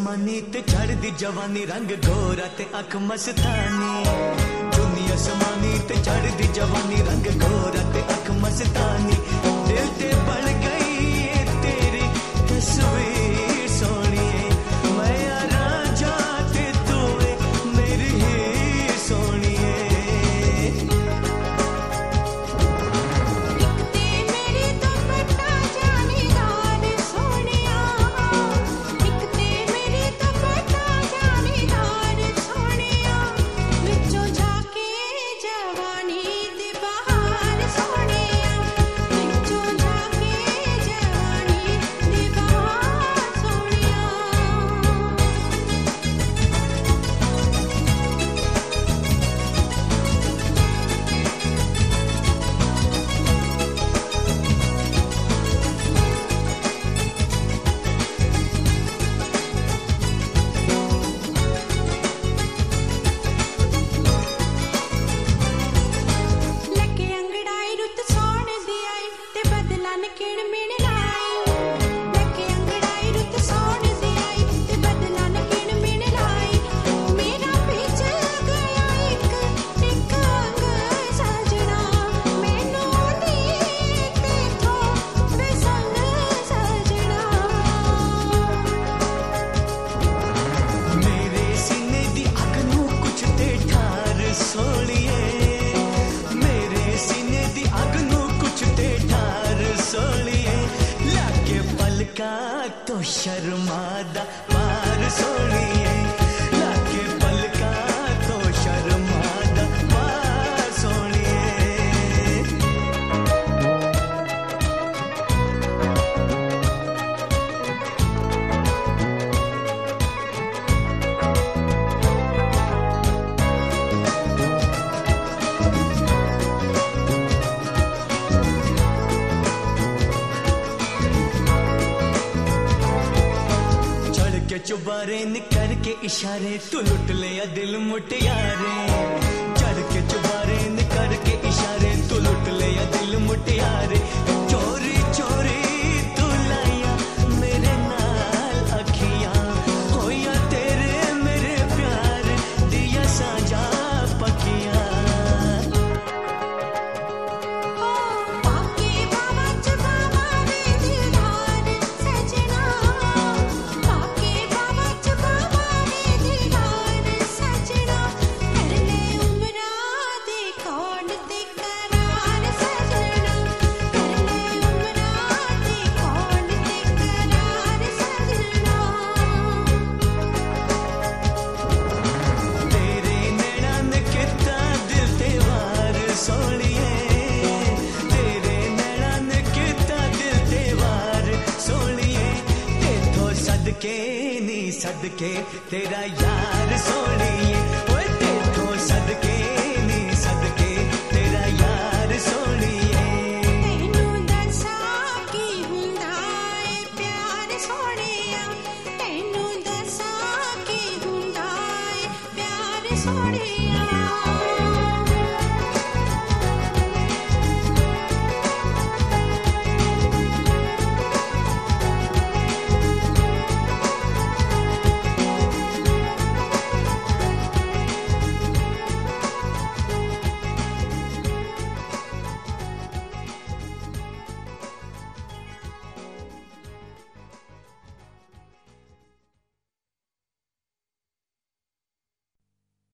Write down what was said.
असमानी ते चढ़दी जवानी रंग गोरा ते अख मस्तानी चुन्नी असमानी ते चढ़दी जवानी रंग गोरा ते अख मस्तानी दिल ते बन गई है तेरी तस्वीर सोनिए मैं यारा जाते तू मेरी ही सोनिए तो शर्मादा पार सोनिए लाके पलका तो शर्मादा पार सोनिए चुबारे निकर के इशारे तू लुट ले या दिल मुटियारे चढ़ के चुबारे निकर के इशारे तू लुट ले या दिल मुटियारे चोरी चोरी तू लाया मेरे नाल अखियां होया तेरे मेरे प्यार दिया साजा पकियां सदके तेरा यार सोनिए ओए देखो सदके नी सदके तेरा यार सोनिए तैनू दसा की हुंदा है प्यार सोनिया तैनू दसा की हुंदा है प्यार सोनिया